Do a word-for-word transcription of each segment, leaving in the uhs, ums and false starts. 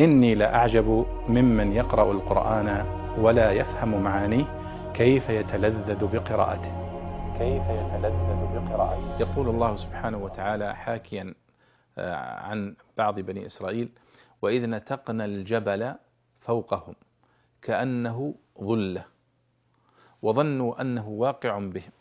إني لأعجب ممن يقرأ القرآن ولا يفهم معانيه كيف يتلذذ بقراءته كيف يتلذذ بقراءته يقول الله سبحانه وتعالى حاكيا عن بعض بني إسرائيل: وإذ نتقنا الجبل فوقهم كأنه ظلة وظنوا أنه واقع بهم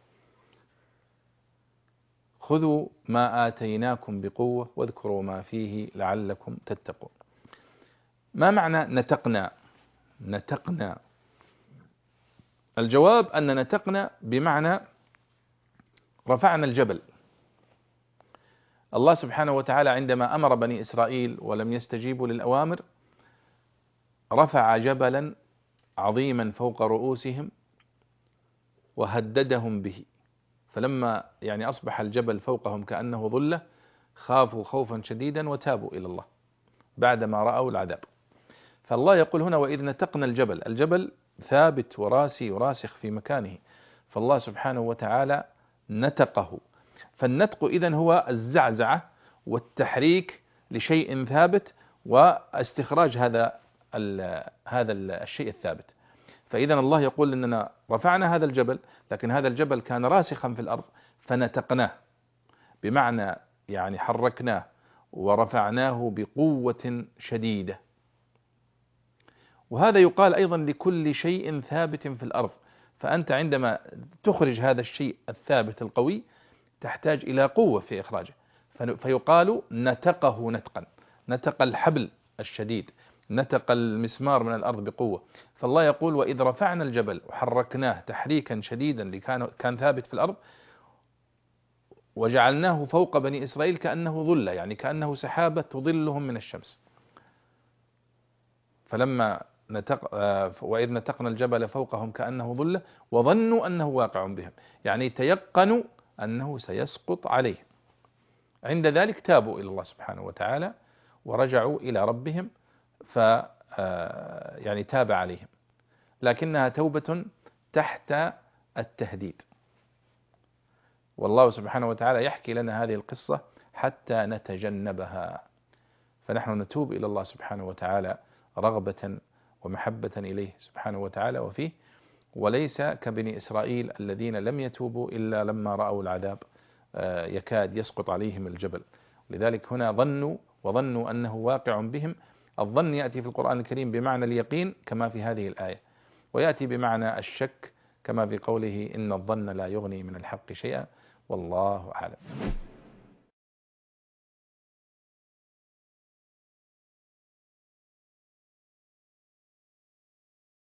خذوا ما آتيناكم بقوة واذكروا ما فيه لعلكم تتقون. ما معنى نتقنا؟ نتقنا الجواب أن نتقنا بمعنى رفعنا الجبل. الله سبحانه وتعالى عندما أمر بني إسرائيل ولم يستجيبوا للأوامر رفع جبلا عظيما فوق رؤوسهم وهددهم به، فلما يعني أصبح الجبل فوقهم كأنه ظلة خافوا خوفا شديدا وتابوا إلى الله بعدما رأوا العذاب. فالله يقول هنا: وإذ نتقنا الجبل. الجبل ثابت وراسي وراسخ في مكانه، فالله سبحانه وتعالى نتقه. فالنتق إذن هو الزعزعة والتحريك لشيء ثابت واستخراج هذا ال هذا ال الشيء الثابت. فإذا الله يقول إننا رفعنا هذا الجبل، لكن هذا الجبل كان راسخا في الأرض فنتقناه، بمعنى يعني حركناه ورفعناه بقوة شديدة. وهذا يقال أيضا لكل شيء ثابت في الأرض، فأنت عندما تخرج هذا الشيء الثابت القوي تحتاج إلى قوة في إخراجه، فيقال نتقه نتقا، نتق الحبل الشديد، نتق المسمار من الأرض بقوة. فالله يقول: وإذ رفعنا الجبل وحركناه تحريكا شديدا لكان كان ثابت في الأرض وجعلناه فوق بني إسرائيل كأنه ظلة، يعني كأنه سحابة تظلهم من الشمس. فلما نتق... وإذ نتقنا الجبل فوقهم كأنه ظلة وظنوا أنه واقع بهم، يعني تيقنوا أنه سيسقط عليهم. عند ذلك تابوا إلى الله سبحانه وتعالى ورجعوا إلى ربهم ف يعني تاب عليهم، لكنها توبة تحت التهديد. والله سبحانه وتعالى يحكي لنا هذه القصة حتى نتجنبها، فنحن نتوب إلى الله سبحانه وتعالى رغبة ومحبة إليه سبحانه وتعالى وفيه، وليس كبني إسرائيل الذين لم يتوبوا إلا لما رأوا العذاب يكاد يسقط عليهم الجبل. لذلك هنا ظنوا وظنوا أنه واقع بهم. الظن يأتي في القرآن الكريم بمعنى اليقين كما في هذه الآية، ويأتي بمعنى الشك كما في قوله: إن الظن لا يغني من الحق شيئا والله أعلم.